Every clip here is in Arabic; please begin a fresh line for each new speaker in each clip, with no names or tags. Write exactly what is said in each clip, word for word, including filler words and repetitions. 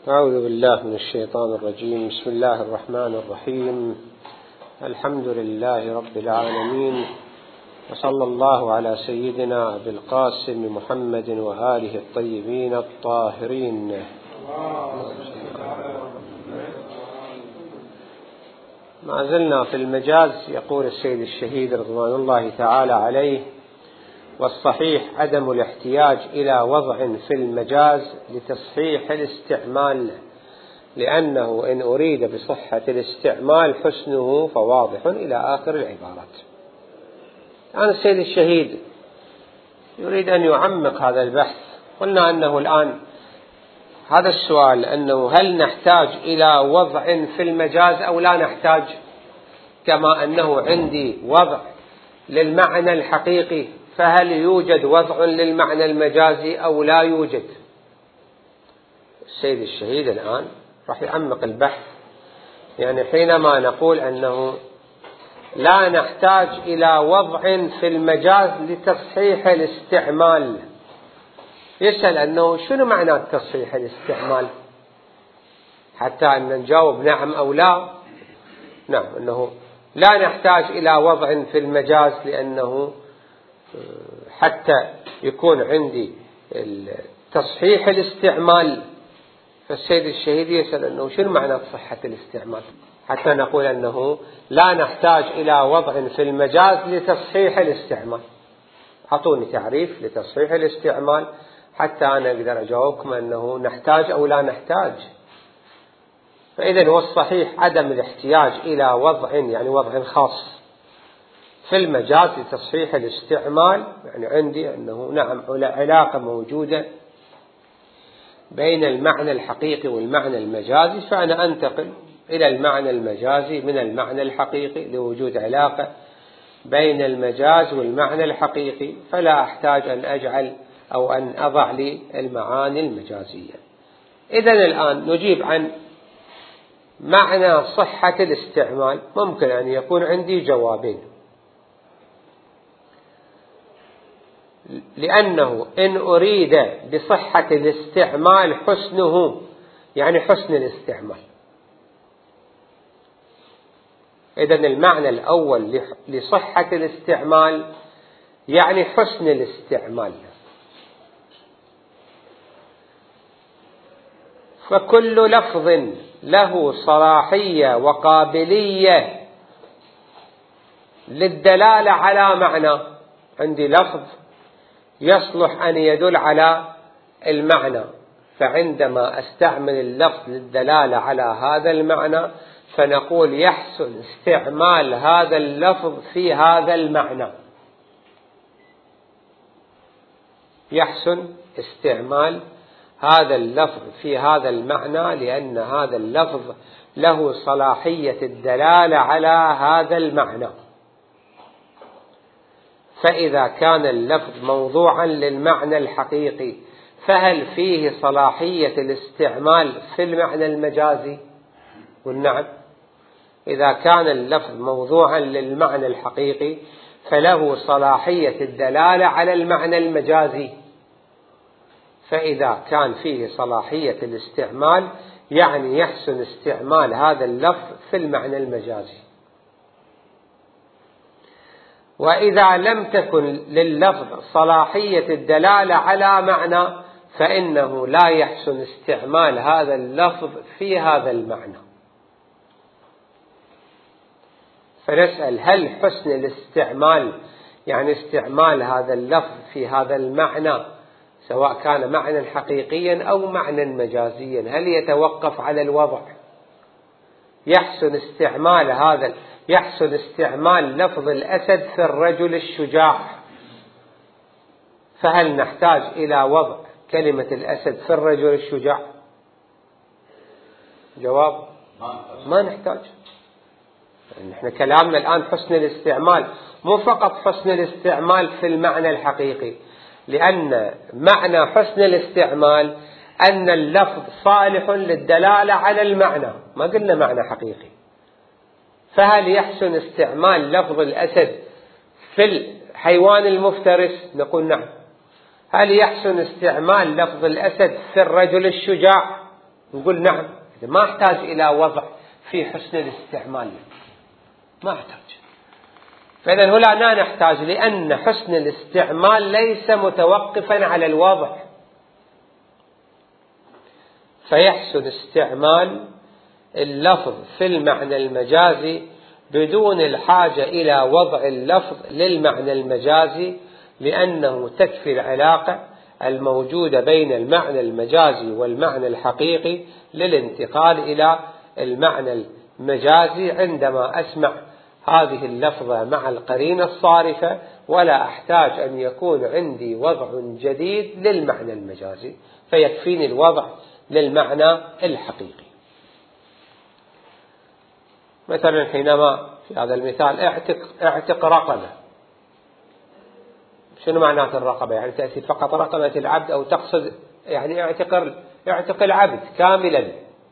أعوذ بالله من الشيطان الرجيم. بسم الله الرحمن الرحيم. الحمد لله رب العالمين، وصلى الله على سيدنا أبي القاسم محمد وآله الطيبين الطاهرين. ما زلنا في المجاز. يقول السيد الشهيد رضوان الله تعالى عليه: والصحيح عدم الاحتياج إلى وضع في المجاز لتصحيح الاستعمال، لأنه إن أريد بصحة الاستعمال حسنه فواضح إلى آخر العبارات. الآن السيد الشهيد يريد أن يعمق هذا البحث. قلنا أنه الآن هذا السؤال، أنه هل نحتاج إلى وضع في المجاز أو لا نحتاج، كما أنه عندي وضع للمعنى الحقيقي، فهل يوجد وضع للمعنى المجازي أو لا يوجد؟ السيد الشهيد الآن راح يعمق البحث. يعني حينما نقول أنه لا نحتاج إلى وضع في المجاز لتصحيح الاستعمال، يسأل أنه شنو معنى تصحيح الاستعمال، حتى أن نجاوب نعم أو لا. نعم، أنه لا نحتاج إلى وضع في المجاز لأنه حتى يكون عندي تصحيح الاستعمال. فالسيد الشهيد يسأل أنه شنو معنى صحة الاستعمال، حتى نقول أنه لا نحتاج إلى وضع في المجاز لتصحيح الاستعمال. أعطوني تعريف لتصحيح الاستعمال حتى أنا أقدر أجاوبكم أنه نحتاج أو لا نحتاج. فإذا هو الصحيح عدم الاحتياج إلى وضع، يعني وضع خاص في المجاز لتصحيح الاستعمال. يعني عندي أنه نعم علاقة موجودة بين المعنى الحقيقي والمعنى المجازي، فأنا أنتقل إلى المعنى المجازي من المعنى الحقيقي لوجود علاقة بين المجاز والمعنى الحقيقي، فلا أحتاج أن أجعل أو أن أضع لي المعاني المجازية. إذن الآن نجيب عن معنى صحة الاستعمال. ممكن أن يكون عندي جوابين، لأنه إن أريد بصحة الاستعمال حسنه، يعني حسن الاستعمال. إذن المعنى الأول لصحة الاستعمال يعني حسن الاستعمال. فكل لفظ له صلاحية وقابلية للدلالة على معنى. عندي لفظ يصلح أن يدل على المعنى، فعندما أستعمل اللفظ للدلالة على هذا المعنى فنقول يحسن استعمال هذا اللفظ في هذا المعنى. يحسن استعمال هذا اللفظ في هذا المعنى لأن هذا اللفظ له صلاحية الدلالة على هذا المعنى. فإذا كان اللفظ موضوعا للمعنى الحقيقي فهل فيه صلاحية الاستعمال في المعنى المجازي؟ والنعم. إذا كان اللفظ موضوعا للمعنى الحقيقي فله صلاحية الدلالة على المعنى المجازي. فإذا كان فيه صلاحية الاستعمال يعني يحسن استعمال هذا اللفظ في المعنى المجازي. وإذا لم تكن لللفظ صلاحية الدلالة على معنى فإنه لا يحسن استعمال هذا اللفظ في هذا المعنى. فنسأل هل حسن الاستعمال يعني استعمال هذا اللفظ في هذا المعنى سواء كان معنى حقيقيا أو معنى مجازيا هل يتوقف على الوضع؟ يحسن استعمال هذا يحسن استعمال لفظ الأسد في الرجل الشجاع، فهل نحتاج إلى وضع كلمة الأسد في الرجل الشجاع؟ جواب: ما نحتاج. نحن كلامنا الآن حسن الاستعمال، مو فقط حسن الاستعمال في المعنى الحقيقي، لأن معنى حسن الاستعمال أن اللفظ صالح للدلالة على المعنى، ما قلنا معنى حقيقي. فهل يحسن استعمال لفظ الأسد في الحيوان المفترس؟ نقول نعم. هل يحسن استعمال لفظ الأسد في الرجل الشجاع؟ نقول نعم، ما أحتاج إلى وضع في حسن الاستعمال، ما أحتاج. فإذا هنا لا نحتاج، لأن حسن الاستعمال ليس متوقفا على الوضع، فيحسن استعمال اللفظ في المعنى المجازي بدون الحاجة إلى وضع اللفظ للمعنى المجازي، لأنه تكفي العلاقة الموجودة بين المعنى المجازي والمعنى الحقيقي للانتقال إلى المعنى المجازي عندما أسمع هذه اللفظة مع القرينة الصارفة، ولا أحتاج أن يكون عندي وضع جديد للمعنى المجازي، فيكفيني الوضع للمعنى الحقيقي. مثلا حينما في هذا المثال اعتق, اعتق رقبة، شنو معنات الرقبة؟ يعني تأتي فقط رقبة العبد، أو تقصد يعني اعتق, اعتق العبد كاملا؟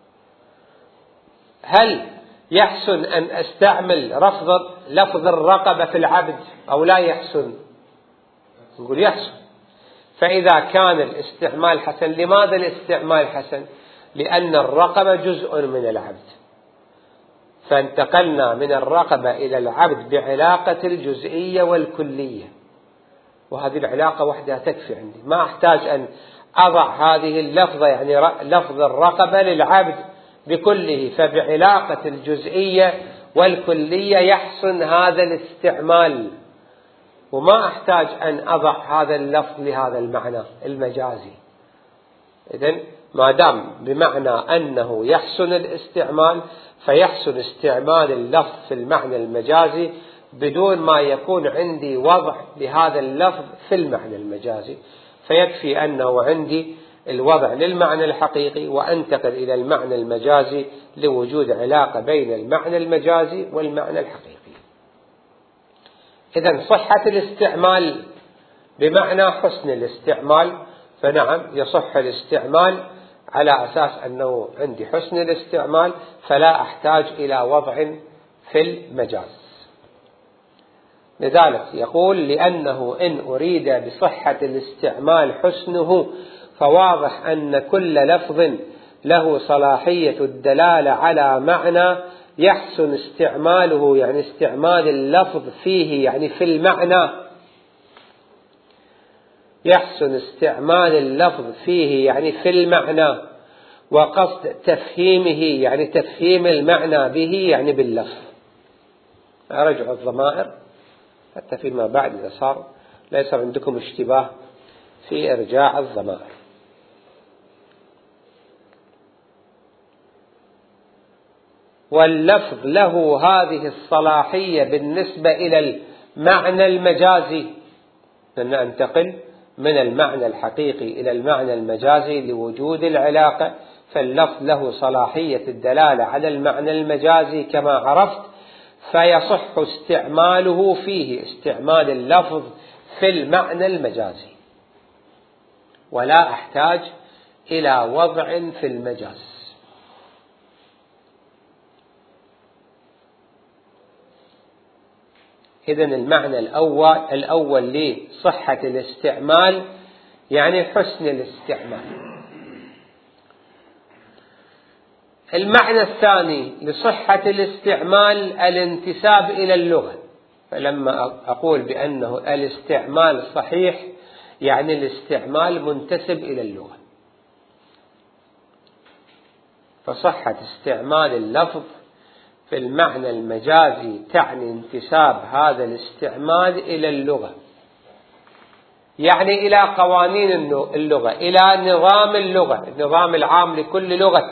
هل يحسن أن أستعمل رفض لفظ الرقبة في العبد أو لا يحسن؟ نقول يحسن. فإذا كان الاستعمال حسن، لماذا الاستعمال حسن؟ لأن الرقبة جزء من العبد، فانتقلنا من الرقبة إلى العبد بعلاقة الجزئية والكلية، وهذه العلاقة وحدها تكفي عندي، ما أحتاج أن أضع هذه اللفظة يعني لفظ الرقبة للعبد بكله، فبعلاقة الجزئية والكلية يحسن هذا الاستعمال، وما أحتاج أن أضع هذا اللفظ لهذا المعنى المجازي. إذن ما دام بمعنى أنه يحسن الاستعمال، فيحسن استعمال اللفظ في المعنى المجازي بدون ما يكون عندي وضع لهذا اللفظ في المعنى المجازي، فيكفي أنه عندي الوضع للمعنى الحقيقي وأنتقل إلى المعنى المجازي لوجود علاقة بين المعنى المجازي والمعنى الحقيقي. إذن صحة الاستعمال بمعنى حسن الاستعمال، فنعم يصح الاستعمال على أساس أنه عندي حسن الاستعمال، فلا أحتاج إلى وضع في المجاز. لذلك يقول لأنه إن أريد بصحة الاستعمال حسنه، فواضح أن كل لفظ له صلاحية الدلالة على معنى يحسن استعماله، يعني استعمال اللفظ فيه يعني في المعنى، يحسن استعمال اللفظ فيه يعني في المعنى، وقصد تفهيمه يعني تفهيم المعنى به يعني باللفظ. أرجع الضمائر حتى فيما بعد إذا صار ليس عندكم اشتباه في إرجاع الضمائر. واللفظ له هذه الصلاحية بالنسبة إلى المعنى المجازي، ننتقل من المعنى الحقيقي إلى المعنى المجازي لوجود العلاقة، فاللفظ له صلاحية الدلالة على المعنى المجازي كما عرفت، فيصح استعماله فيه استعمال اللفظ في المعنى المجازي، ولا أحتاج إلى وضع في المجاز. إذن المعنى الأول الأول لصحة الاستعمال يعني حسن الاستعمال. المعنى الثاني لصحة الاستعمال الانتساب إلى اللغة، فلما أقول بأنه الاستعمال صحيح يعني الاستعمال منتسب إلى اللغة، فصحة استعمال اللفظ في المعنى المجازي تعني انتساب هذا الاستعمال إلى اللغة، يعني إلى قوانين اللغة، إلى نظام اللغة، النظام العام لكل لغة.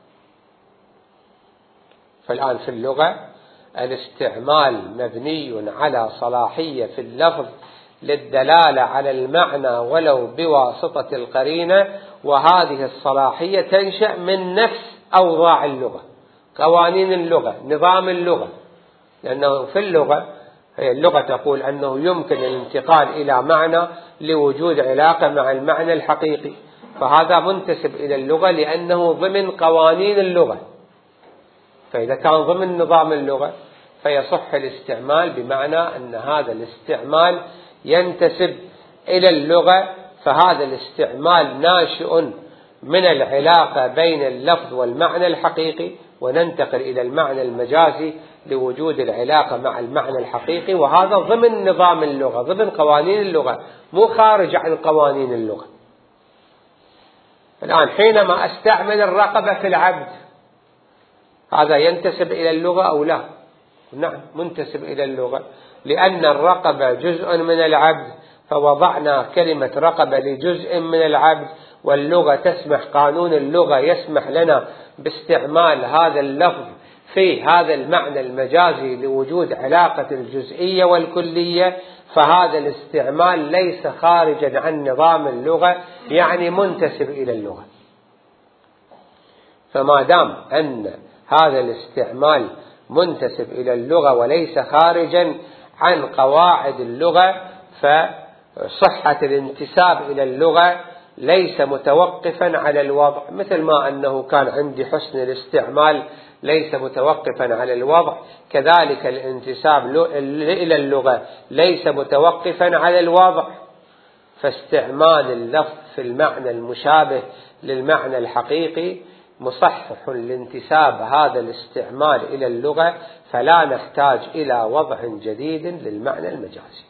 فالآن في اللغة الاستعمال مبني على صلاحية في اللفظ للدلالة على المعنى ولو بواسطة القرينة، وهذه الصلاحية تنشأ من نفس أوضاع اللغة، قوانين اللغة، نظام اللغة، لأنه في اللغة هي اللغة تقول أنه يمكن الانتقال إلى معنى لوجود علاقة مع المعنى الحقيقي، فهذا منتسب إلى اللغة لأنه ضمن قوانين اللغة. فإذا كان ضمن نظام اللغة فيصح الاستعمال بمعنى أن هذا الاستعمال ينتسب إلى اللغة، فهذا الاستعمال ناشئ من العلاقة بين اللفظ والمعنى الحقيقي وننتقل إلى المعنى المجازي لوجود العلاقة مع المعنى الحقيقي، وهذا ضمن نظام اللغة، ضمن قوانين اللغة، مو خارج عن قوانين اللغة. الآن حينما أستعمل الرقبة في العبد، هذا ينتسب إلى اللغة أو لا؟ نعم، منتسب إلى اللغة، لأن الرقبة جزء من العبد، فوضعنا كلمة رقبة لجزء من العبد، واللغة تسمح، قانون اللغة يسمح لنا باستعمال هذا اللفظ في هذا المعنى المجازي لوجود علاقة الجزئية والكلية، فهذا الاستعمال ليس خارجا عن نظام اللغة، يعني منتسب إلى اللغة. فما دام أن هذا الاستعمال منتسب إلى اللغة وليس خارجا عن قواعد اللغة، فصحة الانتساب إلى اللغة ليس متوقفا على الوضع، مثل ما أنه كان عندي حسن الاستعمال ليس متوقفا على الوضع، كذلك الانتساب إلى اللغة ليس متوقفا على الوضع. فاستعمال اللفظ في المعنى المشابه للمعنى الحقيقي مصحح لانتساب هذا الاستعمال إلى اللغة، فلا نحتاج إلى وضع جديد للمعنى المجازي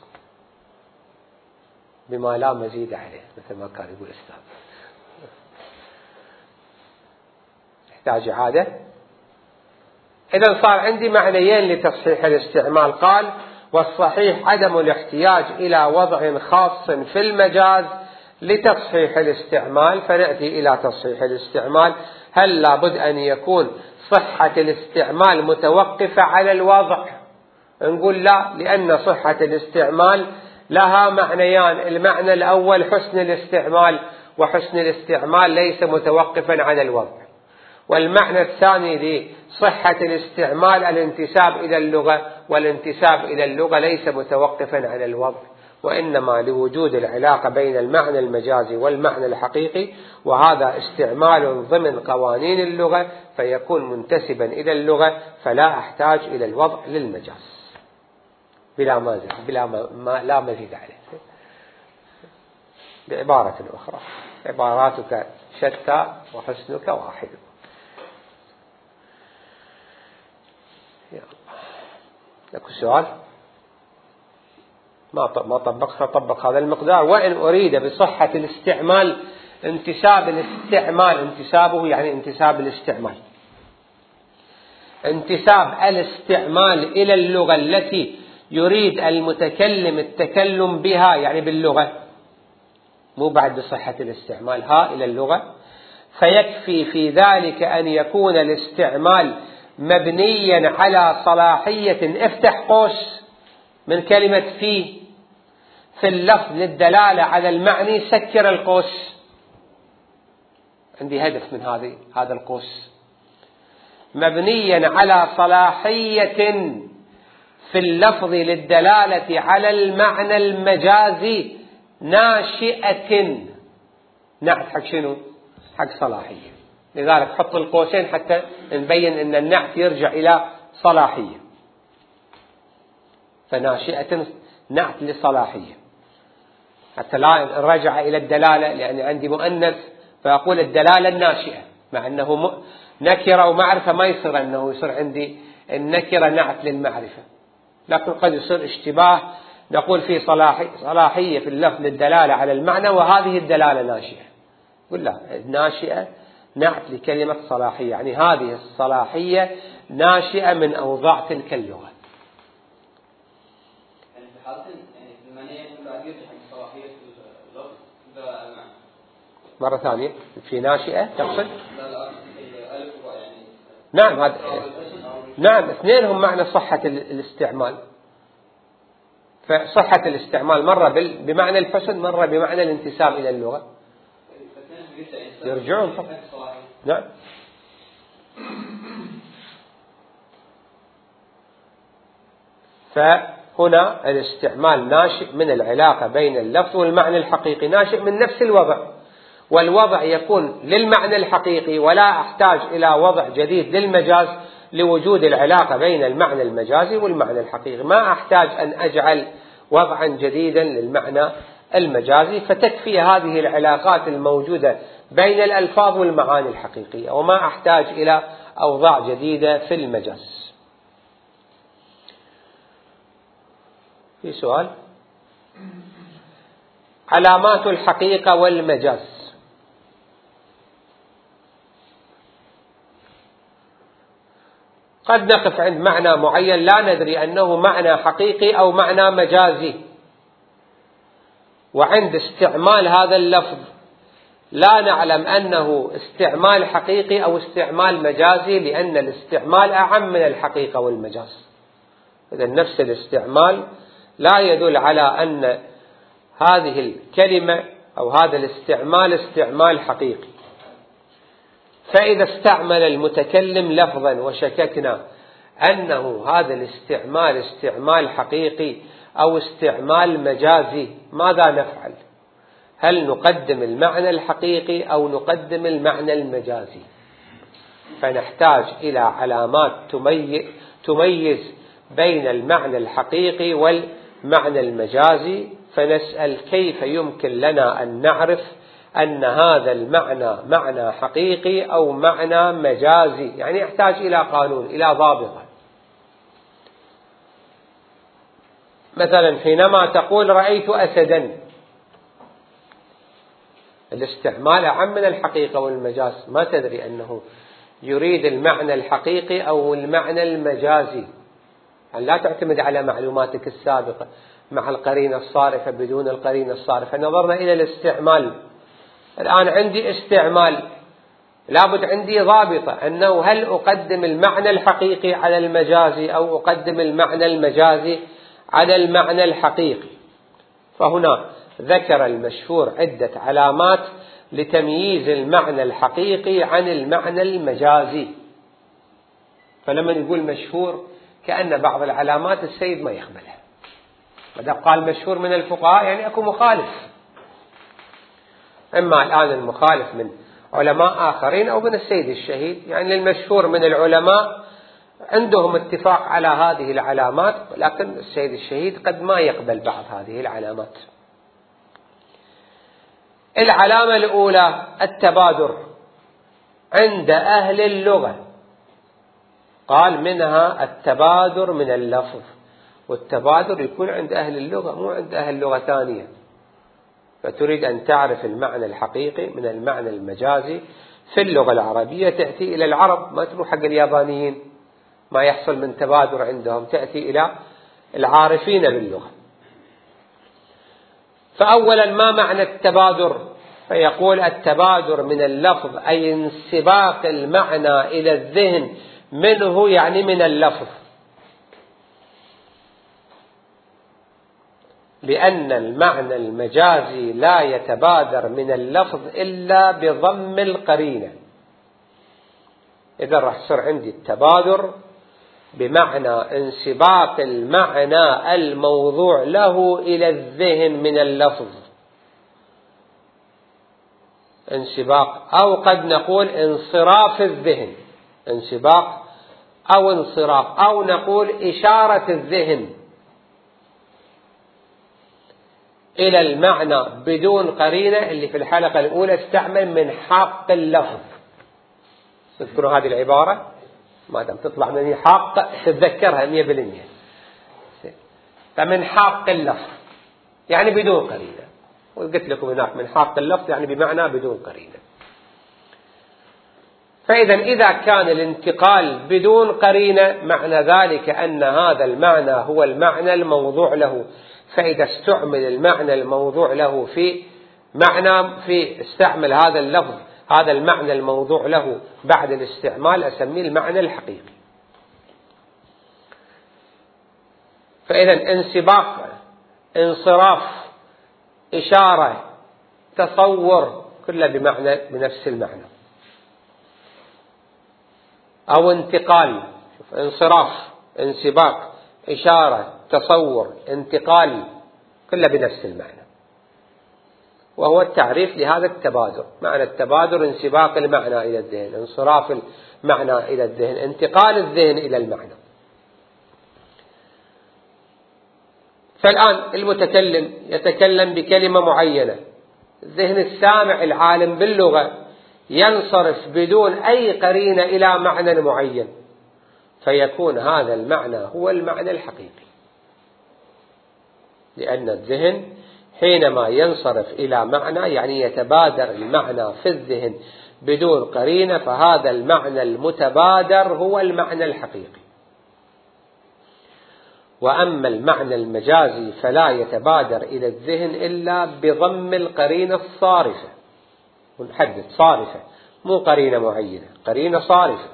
بما لا مزيد عليه، مثل ما كان يقول أستاذ. يحتاج إعادة. إذا صار عندي معنيين لتصحيح الاستعمال. قال: والصحيح عدم الاحتياج إلى وضع خاص في المجاز لتصحيح الاستعمال. فنأتي إلى تصحيح الاستعمال. هل لابد أن يكون صحة الاستعمال متوقفة على الوضع؟ نقول لا، لأن صحة الاستعمال لها معنيان. المعنى الأول حسن الاستعمال، وحسن الاستعمال ليس متوقفا على الوضع. والمعنى الثاني لصحة الاستعمال الانتساب إلى اللغة، والانتساب إلى اللغة ليس متوقفا على الوضع، وإنما لوجود العلاقة بين المعنى المجازي والمعنى الحقيقي، وهذا استعمال ضمن قوانين اللغة، فيكون منتسبا إلى اللغة، فلا أحتاج إلى الوضع للمجاز بلا مزيد، بلا ما لا مزيد عليه. بعبارة أخرى: عباراتك شتى وحسنك واحد. لكم سؤال؟ ما ما طبقها طبق هذا المقدار. وإن أريد بصحة الاستعمال انتساب الاستعمال، انتسابه يعني انتساب الاستعمال، انتساب الاستعمال إلى اللغة التي يريد المتكلم التكلم بها، يعني باللغة، مو بعد بصحة الاستعمال، ها إلى اللغة، فيكفي في ذلك أن يكون الاستعمال مبنيا على صلاحية. افتح قوس من كلمة في في اللفظ للدلالة على المعني، سكر القوس. عندي هدف من هذه هذا القوس. مبنيا على صلاحية في اللفظ للدلالة على المعنى المجازي ناشئة. نعت حق شنو؟ حق صلاحية. لذلك حط القوسين حتى نبين أن النعت يرجع إلى صلاحية. فناشئة نعت لصلاحية، حتى لا رجع إلى الدلالة، لأن عندي مؤنث فأقول الدلالة الناشئة، مع أنه نكرة ومعرفة ما يصير أنه يصير عندي النكرة نعت للمعرفة، لكن قد يصير اشتباه، نقول في صلاحية في اللفظ للدلالة على المعنى، وهذه الدلالة ناشئة. قل لا، الناشئة نعت لكلمة صلاحية، يعني هذه الصلاحية ناشئة من أوضاع تلك اللغة.
يعني في حالة يعني في المعنى يكون بعد يرجع عن صلاحية اللفظ بالمعنى.
مرة ثانية، في ناشئة تقصد؟
لا لا ألف يعني.
نعم هذا نعم اثنينهم معنى صحة الاستعمال. فصحة الاستعمال مرة بمعنى الحسن، مرة بمعنى الانتساب إلى اللغة. يرجعون فقط. نعم. فهنا الاستعمال ناشئ من العلاقة بين اللفظ والمعنى الحقيقي، ناشئ من نفس الوضع، والوضع يكون للمعنى الحقيقي، ولا أحتاج إلى وضع جديد للمجاز لوجود العلاقة بين المعنى المجازي والمعنى الحقيقي. ما أحتاج أن أجعل وضعا جديدا للمعنى المجازي، فتكفي هذه العلاقات الموجودة بين الألفاظ والمعاني الحقيقية، وما أحتاج إلى أوضاع جديدة في المجاز. في سؤال؟ علامات الحقيقة والمجاز. قد نقف عند معنى معين لا ندري أنه معنى حقيقي أو معنى مجازي، وعند استعمال هذا اللفظ لا نعلم أنه استعمال حقيقي أو استعمال مجازي، لأن الاستعمال أعم من الحقيقة والمجاز. إذا نفس الاستعمال لا يدل على أن هذه الكلمة أو هذا الاستعمال استعمال حقيقي. فإذا استعمل المتكلم لفظا وشككنا أنه هذا الاستعمال استعمال حقيقي أو استعمال مجازي، ماذا نفعل؟ هل نقدم المعنى الحقيقي أو نقدم المعنى المجازي؟ فنحتاج إلى علامات تميز بين المعنى الحقيقي والمعنى المجازي، فنسأل كيف يمكن لنا أن نعرف أن هذا المعنى معنى حقيقي أو معنى مجازي؟ يعني يحتاج إلى قانون، إلى ضابطة. مثلا حينما تقول رأيت أسدا، الاستعمال أعم من الحقيقة والمجاز، ما تدري أنه يريد المعنى الحقيقي أو المعنى المجازي. يعني لا تعتمد على معلوماتك السابقة مع القرينة الصارفة بدون القرينة الصارفة. نظرنا إلى الاستعمال، الآن عندي استعمال، لابد عندي ضابطة أنه هل أقدم المعنى الحقيقي على المجازي أو أقدم المعنى المجازي على المعنى الحقيقي. فهنا ذكر المشهور عدة علامات لتمييز المعنى الحقيقي عن المعنى المجازي. فلما نقول مشهور كأن بعض العلامات السيد ما يقبلها، ماذا قال مشهور من الفقهاء يعني أكو مخالف، إما الآن المخالف من علماء آخرين أو من السيد الشهيد. يعني المشهور من العلماء عندهم اتفاق على هذه العلامات، لكن السيد الشهيد قد ما يقبل بعض هذه العلامات. العلامة الأولى التبادر عند أهل اللغة، قال منها التبادر من اللفظ، والتبادر يكون عند أهل اللغة مو عند أهل لغة ثانية. فتريد أن تعرف المعنى الحقيقي من المعنى المجازي في اللغة العربية، تأتي إلى العرب، ما تروح حق اليابانيين، ما يحصل من تبادر عندهم، تأتي إلى العارفين باللغة. فأولا ما معنى التبادر؟ فيقول التبادر من اللفظ أي انسباق المعنى إلى الذهن منه، يعني من اللفظ، لأن المعنى المجازي لا يتبادر من اللفظ إلا بضم القرينة. إذا راح يصير عندي التبادر بمعنى انسباق المعنى الموضوع له إلى الذهن من اللفظ، انسباق، أو قد نقول انصراف الذهن، انسباق أو انصراف، أو نقول إشارة الذهن إلى المعنى بدون قرينة، اللي في الحلقة الأولى استعمل من حق اللفظ. تذكروا هذه العبارة؟ ما دام تطلع من حق تتذكرها مية بالمية. فمن حق اللفظ يعني بدون قرينة، وقلت لكم هناك من حق اللفظ يعني بمعنى بدون قرينة. فإذا إذا كان الانتقال بدون قرينة معنى ذلك أن هذا المعنى هو المعنى الموضوع له. فإذا استعمل المعنى الموضوع له في معنى في استعمل هذا اللفظ هذا المعنى الموضوع له بعد الاستعمال أسميه المعنى الحقيقي. فإذا انسباق، انصراف، إشارة، تصور، كله بمعنى بنفس المعنى. أو انتقال، شوف انصراف، انسباق، إشارة، تصور، انتقال، كله بنفس المعنى. وهو التعريف لهذا التبادر. معنى التبادر انسباق المعنى إلى الذهن، انصراف المعنى إلى الذهن، انتقال الذهن إلى المعنى. فالآن المتكلم يتكلم بكلمة معينة، ذهن السامع العالم باللغة ينصرف بدون أي قرينة إلى معنى معين، فيكون هذا المعنى هو المعنى الحقيقي، لأن الذهن حينما ينصرف إلى معنى يعني يتبادر المعنى في الذهن بدون قرينة، فهذا المعنى المتبادر هو المعنى الحقيقي. وأما المعنى المجازي فلا يتبادر إلى الذهن إلا بضم القرينة الصارفة، ونحدد صارفة مو قرينة معينة، قرينة صارفة.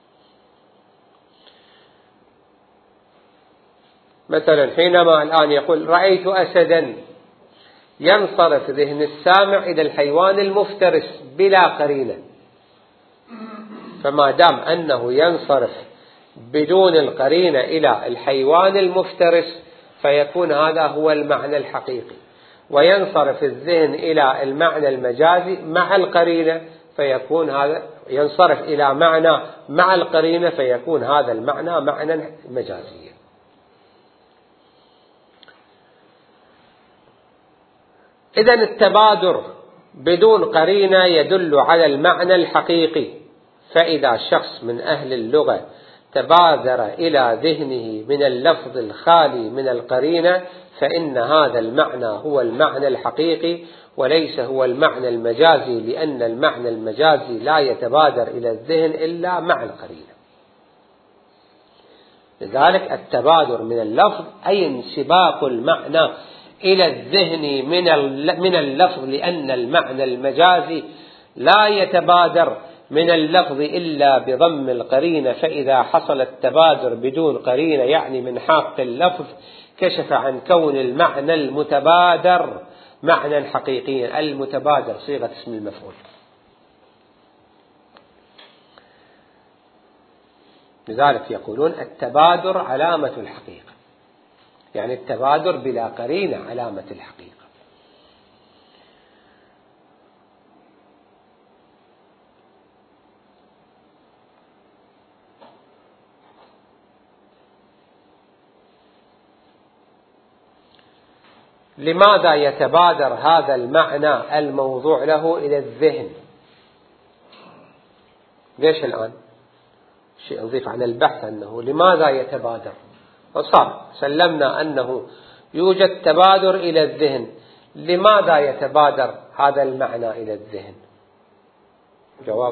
مثلا حينما الآن يقول رأيت أسدا، ينصرف ذهن السامع إلى الحيوان المفترس بلا قرينة، فما دام أنه ينصرف بدون القرينة إلى الحيوان المفترس فيكون هذا هو المعنى الحقيقي. وينصرف الذهن إلى المعنى المجازي مع القرينة فيكون هذا ينصرف إلى معنى مع القرينة فيكون هذا المعنى معنى مجازيا. إذن التبادر بدون قرينة يدل على المعنى الحقيقي، فإذا شخص من أهل اللغة تبادر إلى ذهنه من اللفظ الخالي من القرينة فإن هذا المعنى هو المعنى الحقيقي وليس هو المعنى المجازي، لأن المعنى المجازي لا يتبادر إلى الذهن إلا مع القرينة. لذلك التبادر من اللفظ أي انسباق المعنى إلى الذهن من اللفظ، لأن المعنى المجازي لا يتبادر من اللفظ إلا بضم القرينة، فإذا حصل التبادر بدون قرينة يعني من حق اللفظ كشف عن كون المعنى المتبادر معنى حقيقيا. المتبادر صيغة اسم المفعول. لذلك يقولون التبادر علامة الحقيقة، يعني التبادر بلا قرينة علامة الحقيقة. لماذا يتبادر هذا المعنى الموضوع له إلى الذهن؟ ليش الآن شيء نضيف عن البحث أنه لماذا يتبادر، وصار سلمنا أنه يوجد تبادر إلى الذهن، لماذا يتبادر هذا المعنى إلى الذهن؟ جواب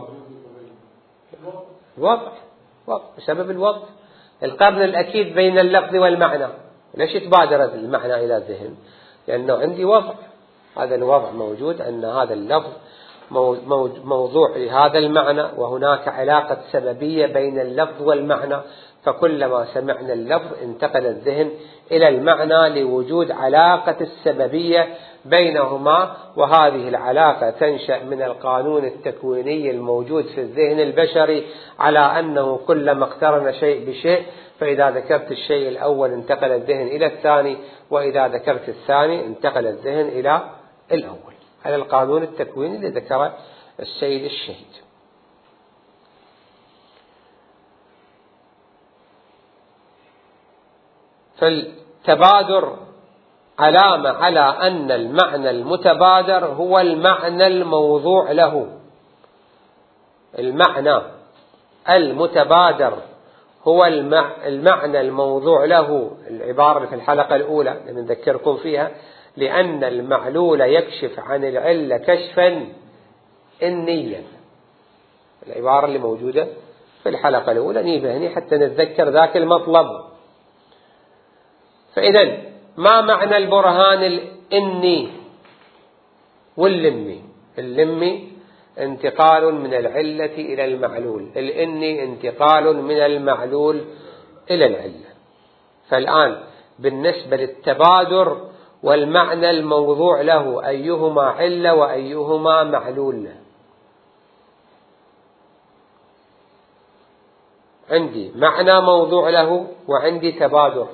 الوضع، وضع بسبب الوضع، القرن الأكيد بين اللفظ والمعنى. ليش يتبادر المعنى إلى الذهن؟ لأنه عندي وضع، هذا الوضع موجود أن هذا اللفظ موضوع لهذا المعنى، وهناك علاقة سببية بين اللفظ والمعنى، فكلما سمعنا اللفظ انتقل الذهن إلى المعنى لوجود علاقة السببية بينهما، وهذه العلاقة تنشأ من القانون التكويني الموجود في الذهن البشري على أنه كلما اقترن شيء بشيء فإذا ذكرت الشيء الأول انتقل الذهن إلى الثاني، وإذا ذكرت الثاني انتقل الذهن إلى الأول، على القانون التكويني اللي ذكره السيد الشهيد. فالتبادر علامة على أن المعنى المتبادر هو المعنى الموضوع له. المعنى المتبادر هو المعنى الموضوع له، العبارة في الحلقة الأولى نذكركم فيها، لأن المعلول يكشف عن العلة كشفا إنيا، العبارة اللي موجودة في الحلقة الأولى نيبهني حتى نتذكر ذاك المطلب. فإذا ما معنى البرهان الإني واللمي؟ اللمي انتقال من العلة إلى المعلول، الإني انتقال من المعلول إلى العلة. فالآن بالنسبة للتبادر والمعنى الموضوع له أيهما علة وأيهما معلول؟ عندي معنى موضوع له وعندي تبادر،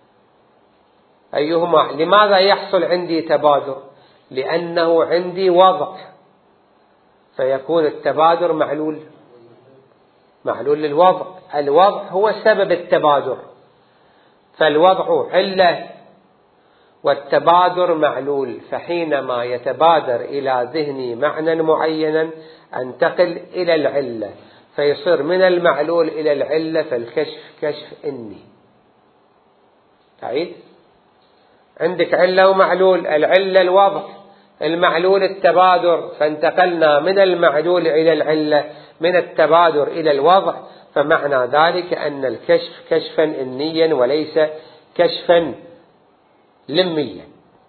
أيهما؟ لماذا يحصل عندي تبادر؟ لأنه عندي وضع، فيكون التبادر معلول، معلول للوضع. الوضع هو سبب التبادر، فالوضع علة والتبادر معلول، فحينما يتبادر إلى ذهني معنى معينا أنتقل إلى العلة، فيصير من المعلول إلى العلة، فالكشف كشف إني. أعيد، عندك علة ومعلول، العلة الوضع، المعلول التبادر، فانتقلنا من المعلول إلى العلة، من التبادر إلى الوضع، فمعنى ذلك أن الكشف كشفا إنيا وليس كشفا لميا.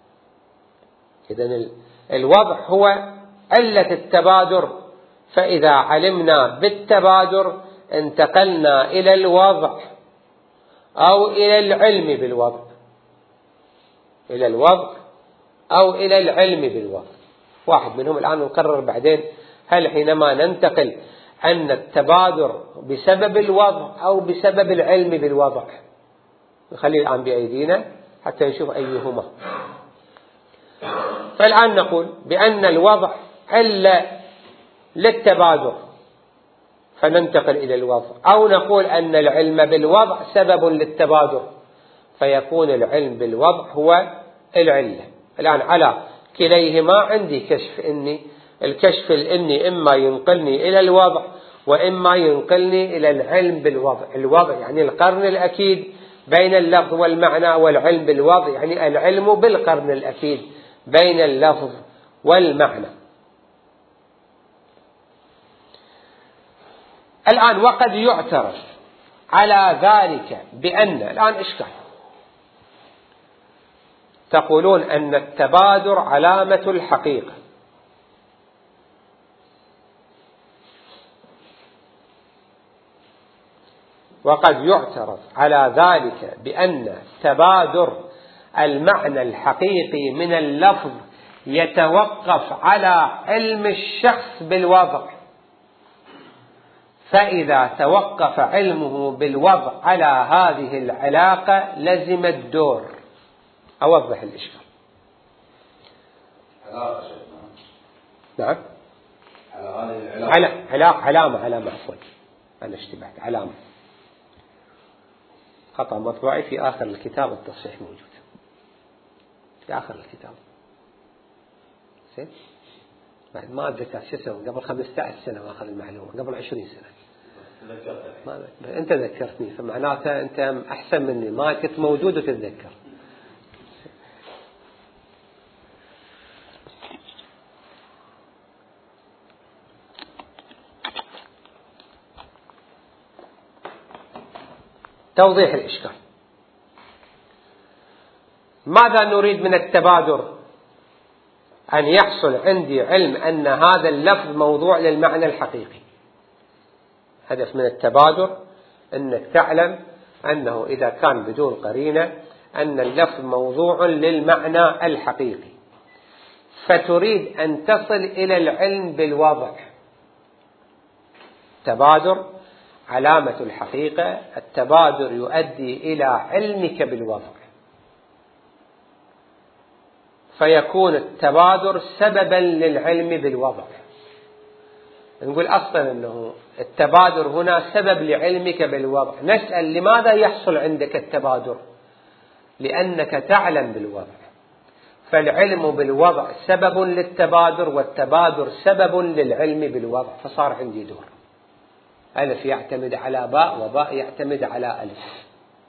إذن الوضع هو علة التبادر، فإذا علمنا بالتبادر انتقلنا إلى الوضع أو إلى العلم بالوضع، إلى الوضع أو إلى العلم بالوضع، واحد منهم. الآن نقرر بعدين هل حينما ننتقل أن التبادر بسبب الوضع أو بسبب العلم بالوضع. نخلي الآن بأيدينا حتى نشوف أيهما. فالآن نقول بأن الوضع علة للتبادر فننتقل إلى الوضع، أو نقول أن العلم بالوضع سبب للتبادر فيكون العلم بالوضع هو العلة. الآن على كليهما عندي كشف إني، الكشف الإني إما ينقلني إلى الوضع وإما ينقلني إلى العلم بالوضع. الوضع يعني القرن الأكيد بين اللفظ والمعنى، والعلم بالوضع يعني العلم بالقرن الأكيد بين اللفظ والمعنى. الآن وقد يعترف على ذلك بأن، الآن إشكال، تقولون أن التبادر علامة الحقيقة، وقد يعترف على ذلك بأن تبادر المعنى الحقيقي من اللفظ يتوقف على علم الشخص بالوضع، فإذا توقف علمه بالوضع على هذه العلاقة لزم الدور. أوضح الإشكال. نعم، على علاقة، علامة علامة عفوا أنا اشتبهت، علامة خطأ مطبوعي في آخر الكتاب، التصحيح موجود في آخر الكتاب. زين، بعد ما أتذكر شو اسمه، قبل خمسة عشر سنة ما أخذ المعلومة، قبل عشرين سنة. ما أنت ذكرتني، فمعناته أنت أحسن مني، ما كنت موجود وتتذكر. توضيح الإشكال. ماذا نريد من التبادر؟ أن يحصل عندي علم أن هذا اللفظ موضوع للمعنى الحقيقي. هدف من التبادر أنك تعلم أنه إذا كان بدون قرينة أن اللفظ موضوع للمعنى الحقيقي، فتريد أن تصل إلى العلم بالوضع. تبادر علامة الحقيقة، التبادر يؤدي إلى علمك بالوضع، فيكون التبادر سببا للعلم بالوضع. نقول أصلا أنه التبادر هنا سبب لعلمك بالوضع. نسأل لماذا يحصل عندك التبادر؟ لأنك تعلم بالوضع، فالعلم بالوضع سبب للتبادر، والتبادر سبب للعلم بالوضع، فصار عندي دور. ألف يعتمد على باء، وباء يعتمد على ألف.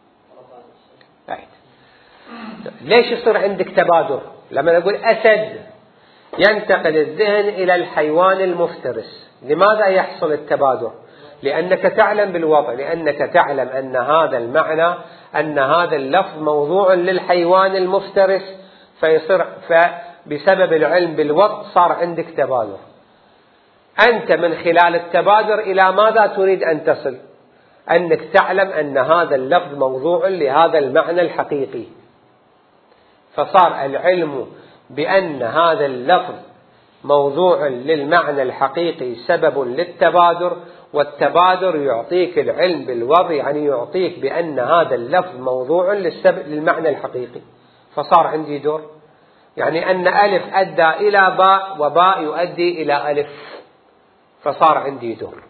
ليش يصير عندك تبادر؟ لما نقول أسد ينتقل الذهن إلى الحيوان المفترس، لماذا يحصل التبادر؟ لأنك تعلم بالوضع، لأنك تعلم أن هذا المعنى، أن هذا اللفظ موضوع للحيوان المفترس، فيصير فبسبب العلم بالوضع صار عندك تبادر. أنت من خلال التبادر إلى ماذا تريد أن تصل؟ أنك تعلم أن هذا اللفظ موضوع لهذا المعنى الحقيقي، فصار العلم بأن هذا اللفظ موضوع للمعنى الحقيقي سبب للتبادر، والتبادر يعطيك العلم بالوضع، يعني يعطيك بأن هذا اللفظ موضوع للمعنى الحقيقي، فصار عندي دور. يعني أن ألف أدى إلى باء، وباء يؤدي إلى ألف، فصار عندي دور.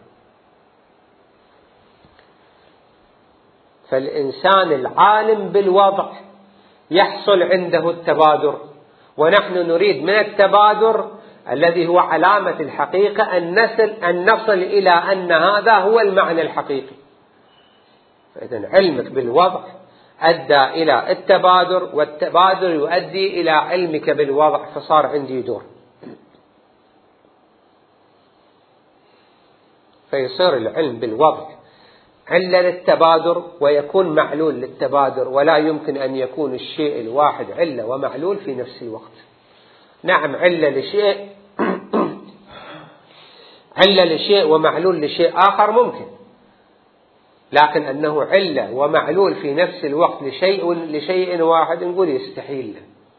فالإنسان العالم بالوضع يحصل عنده التبادر، ونحن نريد من التبادر الذي هو علامة الحقيقة أن نصل, أن نصل إلى أن هذا هو المعنى الحقيقي. فإذن علمك بالوضع أدى إلى التبادر، والتبادر يؤدي إلى علمك بالوضع، فصار عندي دور. فيصير العلم بالوضع علة للتبادر ويكون معلول للتبادر، ولا يمكن أن يكون الشيء الواحد علة ومعلول في نفس الوقت. نعم علة لشيء علة لشيء ومعلول لشيء آخر ممكن، لكن أنه علة ومعلول في نفس الوقت لشيء لشيء واحد نقول يستحيل.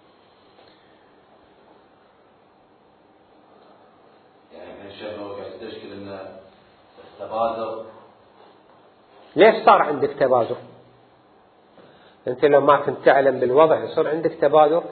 يعني الشيخ هو قاعد يستشكل أن التبادر.
ليش صار عندك تبادر؟ أنت لو ما كنت تعلم بالوضع يصير عندك تبادر؟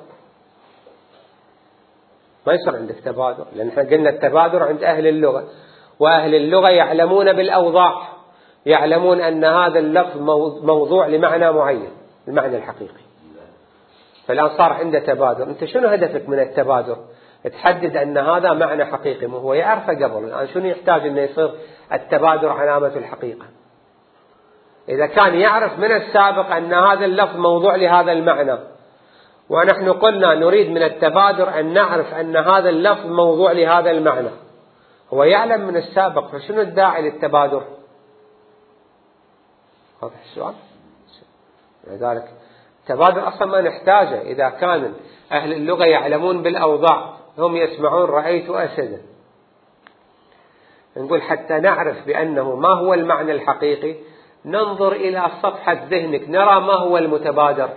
ما يصير عندك تبادر، لأن احنا قلنا التبادر عند أهل اللغة، وأهل اللغة يعلمون بالأوضاع، يعلمون أن هذا اللفظ موضوع لمعنى معين، المعنى الحقيقي. فالآن صار عنده تبادر. أنت شنو هدفك من التبادر؟ تحدد أن هذا معنى حقيقي، ما هو يعرفه قبل. الآن شنو يحتاج أن يصير التبادر علامة الحقيقة؟ إذا كان يعرف من السابق أن هذا اللفظ موضوع لهذا المعنى، ونحن قلنا نريد من التبادر أن نعرف أن هذا اللفظ موضوع لهذا المعنى، هو يعلم من السابق، فشنو الداعي للتبادر؟ هذا السؤال. لذلك التبادر أصلا ما نحتاجه. إذا كان أهل اللغة يعلمون بالأوضاع، هم يسمعون رأيت أسدا، نقول حتى نعرف بأنه ما هو المعنى الحقيقي ننظر إلى صفحة ذهنك نرى ما هو المتبادر،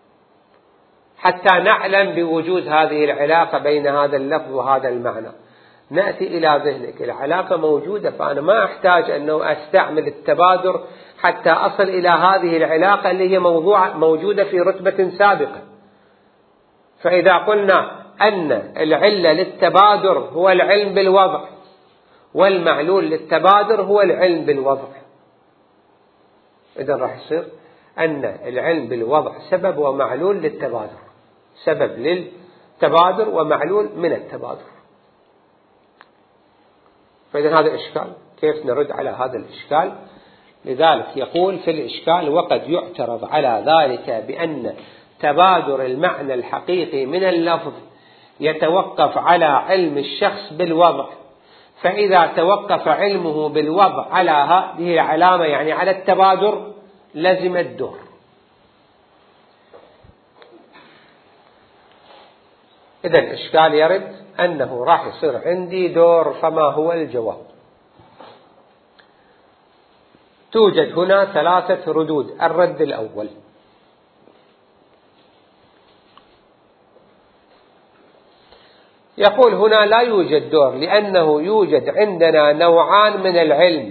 حتى نعلم بوجود هذه العلاقة بين هذا اللفظ وهذا المعنى. نأتي إلى ذهنك العلاقة موجودة، فأنا ما أحتاج أنه أستعمل التبادر حتى أصل إلى هذه العلاقة اللي هي موضوع موجودة في رتبة سابقة. فإذا قلنا أن العلة للتبادر هو العلم بالوضع، والمعلول للتبادر هو العلم بالوضع، إذا راح يصير أن العلم بالوضع سبب ومعلول للتبادر، سبب للتبادر ومعلول من التبادر. فإذا هذا إشكال، كيف نرد على هذا الإشكال؟ لذلك يقول في الإشكال: وقد يعترض على ذلك بأن تبادر المعنى الحقيقي من اللفظ يتوقف على علم الشخص بالوضع، فإذا توقف علمه بالوضع على هذه العلامة يعني على التبادر لزم الدور. إذا الإشكال يرد أنه راح يصير عندي دور، فما هو الجواب؟ توجد هنا ثلاثة ردود. الرد الأول: يقول هنا لا يوجد دور، لأنه يوجد عندنا نوعان من العلم: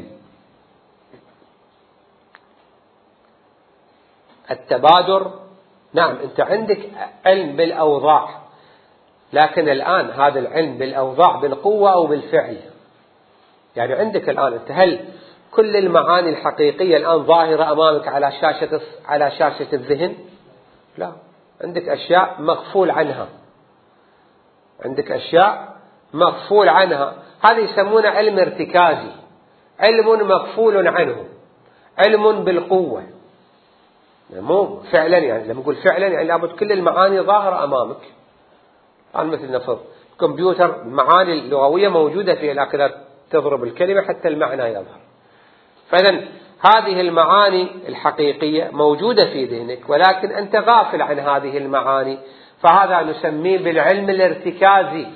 التبادر. نعم أنت عندك علم بالأوضاع، لكن الآن هذا العلم بالأوضاع بالقوة أو بالفعل؟ يعني عندك الآن أنت هل كل المعاني الحقيقية الآن ظاهرة أمامك على شاشة على شاشة الذهن؟ لا، عندك أشياء مغفول عنها، عندك أشياء مغفول عنها. هذا يسمونه علم ارتكازي، علم مغفول عنه، علم بالقوة، مو فعلا. يعني لما نقول فعلا يعني لابد كل المعاني ظاهرة أمامك. الآن مثل نفرض كمبيوتر، المعاني اللغوية موجودة فيه، لكن تضرب الكلمة حتى المعنى يظهر. فإذا هذه المعاني الحقيقية موجودة في ذهنك، ولكن أنت غافل عن هذه المعاني، فهذا نسميه بالعلم الارتكازي.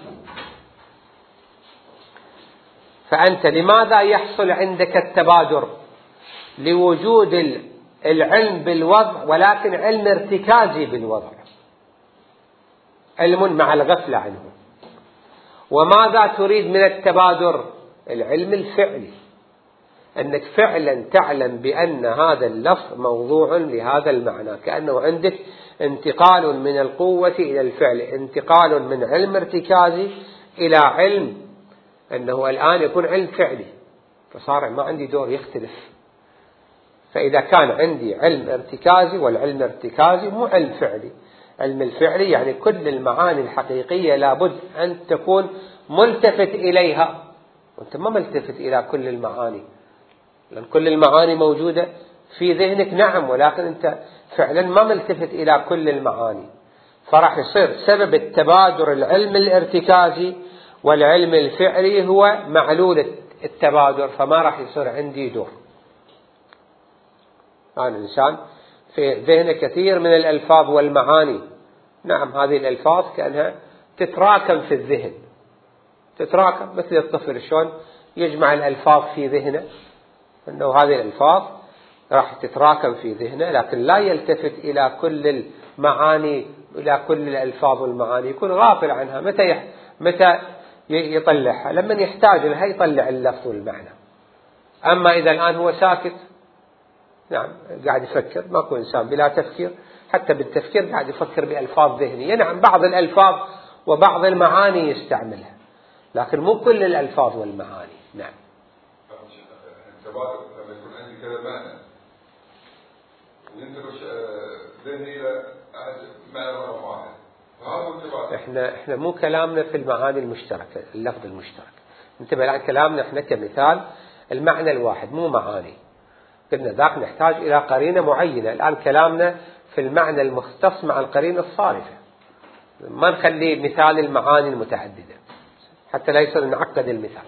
فأنت لماذا يحصل عندك التبادر؟ لوجود العلم بالوضع، ولكن علم ارتكازي بالوضع، علم مع الغفلة عنه. وماذا تريد من التبادر؟ العلم الفعلي، أنك فعلا تعلم بأن هذا اللفظ موضوع لهذا المعنى، كأنه عندك انتقال من القوة إلى الفعل، انتقال من علم ارتكازي إلى علم أنه الآن يكون علم فعلي، فصار ما عندي دور، يختلف. فإذا كان عندي علم ارتكازي، والعلم الارتكازي مو علم فعلي، علم الفعلي يعني كل المعاني الحقيقية لابد أن تكون ملتفت إليها، وأنت ما ملتفت إلى كل المعاني، لأن كل المعاني موجودة في ذهنك نعم، ولكن أنت فعلا ما ملتفت إلى كل المعاني. فراح يصير سبب التبادر العلم الارتكازي، والعلم الفعلي هو معلول التبادر، فما راح يصير عندي دور. أنا يعني إنسان في ذهنه كثير من الألفاظ والمعاني، نعم هذه الألفاظ كأنها تتراكم في الذهن، تتراكم مثل الطفل شلون يجمع الألفاظ في ذهنه، أنه هذه الألفاظ راح تتراكم في ذهنه، لكن لا يلتفت إلى كل المعاني، إلى كل الألفاظ والمعاني، يكون غافل عنها. متى يح... متى يطلعها؟ لما يحتاج لها يطلع اللفظ والمعنى. أما إذا الآن هو ساكت، نعم قاعد يفكر، ماكو إنسان بلا تفكير، حتى بالتفكير قاعد يفكر بألفاظ ذهنية، نعم بعض الألفاظ وبعض المعاني يستعملها، لكن مو كل الألفاظ والمعاني. نعم.
لما يكون عندي كذا معنى وينتبه ذهني إلى معنى رقم واحد، فهذا انتباه.
احنا احنا مو كلامنا في المعاني المشتركة، اللفظ المشترك. انتبه الآن كلامنا احنا كمثال المعنى الواحد، مو معاني. قلنا ذاك نحتاج إلى قرينة معينة، الآن كلامنا في المعنى المختص مع القرينة الصارفة. ما نخلي مثال المعاني المتعددة حتى لا يصير نعقد المثال.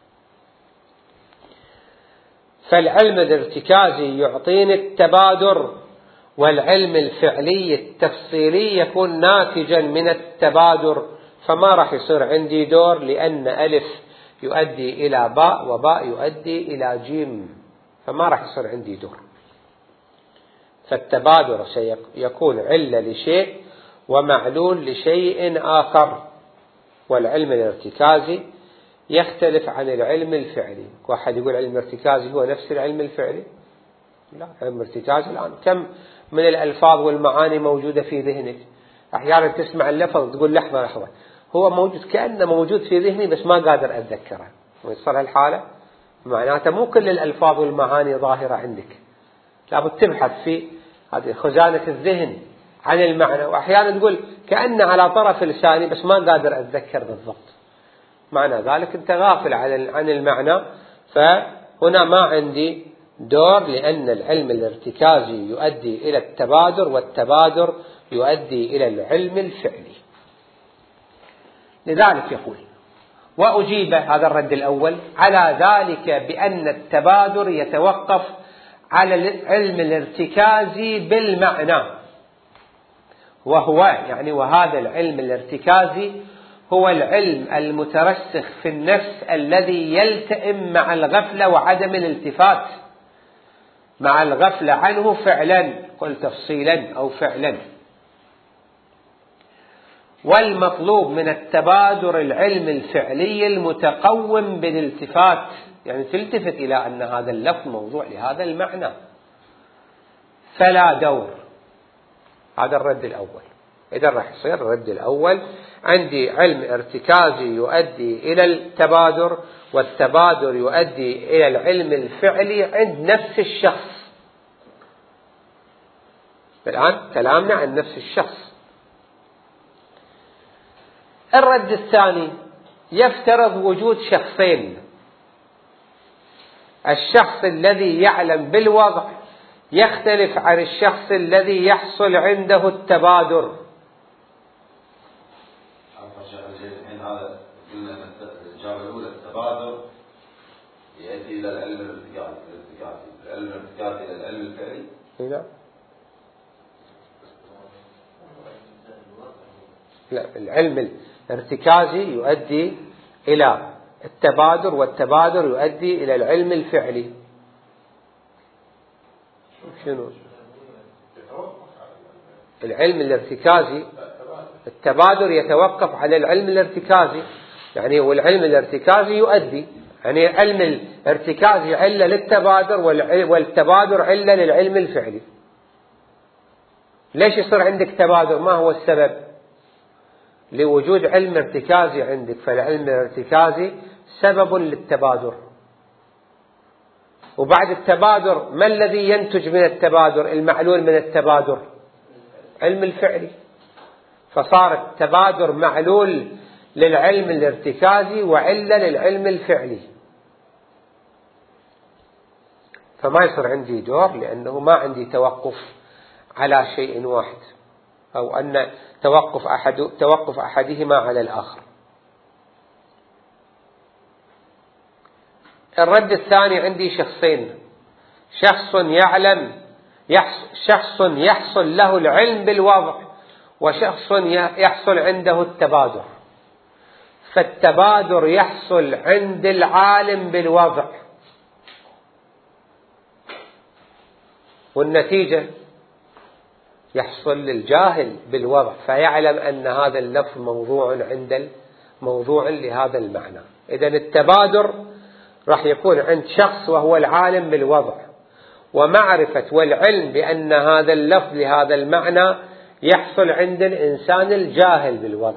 فالعلم الارتكازي يعطيني التبادر، والعلم الفعلي التفصيلي يكون ناتجا من التبادر، فما راح يصير عندي دور، لأن ألف يؤدي إلى باء وباء يؤدي إلى جيم، فما راح يصير عندي دور. فالتبادر سيكون علة لشيء ومعلول لشيء آخر. والعلم الارتكازي يختلف عن العلم الفعلي. واحد يقول علم الارتكازي هو نفس العلم الفعلي؟ لا، علم الارتكازي الآن كم من الألفاظ والمعاني موجودة في ذهنك، أحيانا تسمع اللفظ تقول لحظة لحظة هو موجود، كأنه موجود في ذهني بس ما قادر أتذكره، ويصير هالحالة معناته مو كل الألفاظ والمعاني ظاهرة عندك، لابد تبحث في هذه خزانة الذهن عن المعنى، وأحيانا تقول كأن على طرف لساني بس ما قادر أتذكر بالضبط. معنى ذلك أنت غافل عن المعنى، فهنا ما عندي دور، لأن العلم الارتكازي يؤدي إلى التبادر، والتبادر يؤدي إلى العلم الفعلي. لذلك يقول: وأجيب هذا الرد الأول على ذلك بأن التبادر يتوقف على العلم الارتكازي بالمعنى، وهو يعني وهذا العلم الارتكازي هو العلم المترسخ في النفس الذي يلتئم مع الغفلة وعدم الالتفات، مع الغفلة عنه فعلا، قل تفصيلا أو فعلا. والمطلوب من التبادر العلم الفعلي المتقوم بالالتفات، يعني تلتفت إلى أن هذا اللفظ موضوع لهذا المعنى، فلا دور. هذا الرد الأول. إذا راح يصير الرد الأول عندي علم ارتكازي يؤدي إلى التبادر، والتبادر يؤدي إلى العلم الفعلي عند نفس الشخص. الآن كلامنا عن نفس الشخص. الرد الثاني يفترض وجود شخصين، الشخص الذي يعلم بالوضع يختلف عن الشخص الذي يحصل عنده التبادر.
هذا قلنا الإجابة الأولى التبادر يؤدي إلى العلم الارتكازي، العلم الارتكازي إلى العلم الفعلي.
لا لا، العلم الارتكازي يؤدي إلى التبادر، والتبادر يؤدي إلى العلم الفعلي. شنو العلم الارتكازي؟ التبادر يتوقف على العلم الارتكازي، يعني والعلم الارتكازي يؤدي، يعني علم الارتكازي علة للتبادر، والتبادر علة للعلم الفعلي. ليش يصير عندك تبادر؟ ما هو السبب؟ لوجود علم ارتكازي عندك، فالعلم الارتكازي سبب للتبادر. وبعد التبادر ما الذي ينتج من التبادر؟ المعلول من التبادر علم الفعلي. فصار التبادر معلول للعلم الارتكازي وعلة للعلم الفعلي، فما يصير عندي دور، لأنه ما عندي توقف على شيء واحد، أو أن توقف أحد توقف أحدهما على الآخر. الرد الثاني، عندي شخصين، شخص يعلم شخص يحصل له العلم بالوضع، وشخص يحصل عنده التبادر. فالتبادر يحصل عند العالم بالوضع، والنتيجة يحصل للجاهل بالوضع، فيعلم أن هذا اللفظ موضوع عند موضوع لهذا المعنى. إذن التبادر راح يكون عند شخص وهو العالم بالوضع، ومعرفة والعلم بأن هذا اللفظ لهذا المعنى يحصل عند الإنسان الجاهل بالوضع.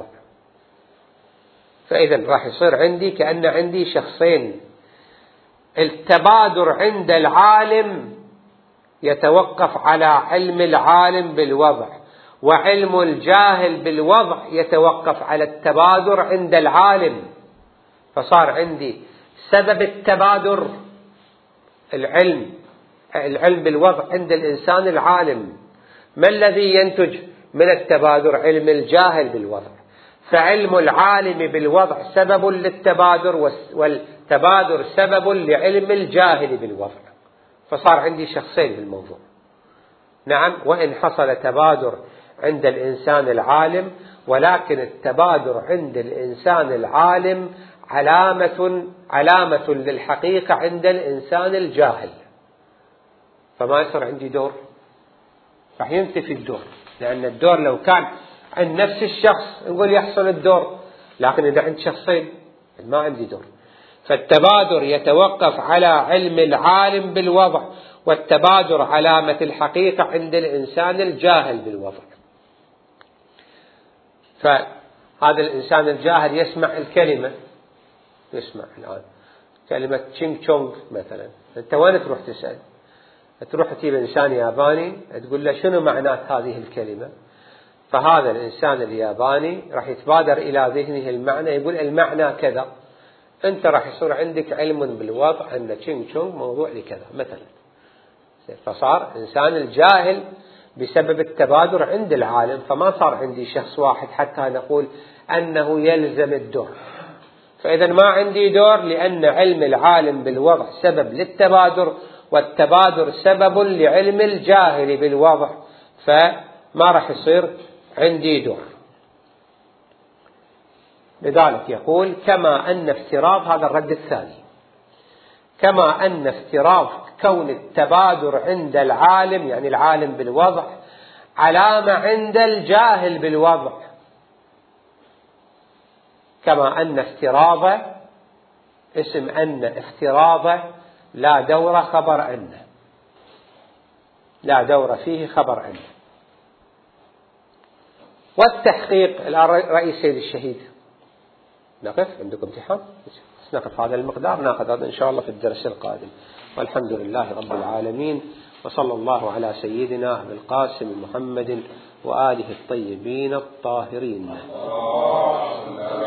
فإذا راح يصير عندي كأن عندي شخصين، التبادر عند العالم يتوقف على علم العالم بالوضع، وعلم الجاهل بالوضع يتوقف على التبادر عند العالم. فصار عندي سبب التبادر العلم العلم بالوضع عند الإنسان العالم. ما الذي ينتج من التبادر؟ علم الجاهل بالوضع. فعلم العالم بالوضع سبب للتبادر، والتبادر سبب لعلم الجاهل بالوضع. فصار عندي شخصين في الموضوع. نعم، وإن حصل تبادر عند الإنسان العالم، ولكن التبادر عند الإنسان العالم علامة علامة للحقيقة عند الإنسان الجاهل، فما يصير عندي دور، راح ينتفي الدور. لأن الدور لو كان عند نفس الشخص نقول يحصل الدور، لكن إذا عند شخصين ما عندي دور. فالتبادر يتوقف على علم العالم بالوضع، والتبادر علامة الحقيقة عند الإنسان الجاهل بالوضع. فهذا الإنسان الجاهل يسمع الكلمة، يسمع الآن كلمة تشينغ تشونغ مثلا، أنت وين تروح تسأل؟ تروح تجيب إنسان ياباني تقول له شنو معنات هذه الكلمة، فهذا الإنسان الياباني راح يتبادر إلى ذهنه المعنى، يقول المعنى كذا. أنت راح يصير عندك علم بالوضع أن تشينغ تشونغ موضوع لكذا مثلا. فصار إنسان الجاهل بسبب التبادر عند العالم، فما صار عندي شخص واحد حتى نقول أنه يلزم الدور. فإذا ما عندي دور، لأن علم العالم بالوضع سبب للتبادر، والتبادر سبب لعلم الجاهل بالوضع، فما راح يصير عندي دور. لذلك يقول كما أن افتراض، هذا الرد الثاني، كما أن افتراض كون التبادر عند العالم يعني العالم بالوضع علامة عند الجاهل بالوضع، كما أن افتراض اسم أن افتراض لا دور خبر أن، لا دور فيه خبر أن. والتحقيق الآن رئيس سيد الشهيد، نقف عندكم امتحان، نقف هذا المقدار، ناخذ هذا إن شاء الله في الدرس القادم. والحمد لله رب العالمين، وصلى الله على سيدنا أبي القاسم محمد وآله الطيبين الطاهرين.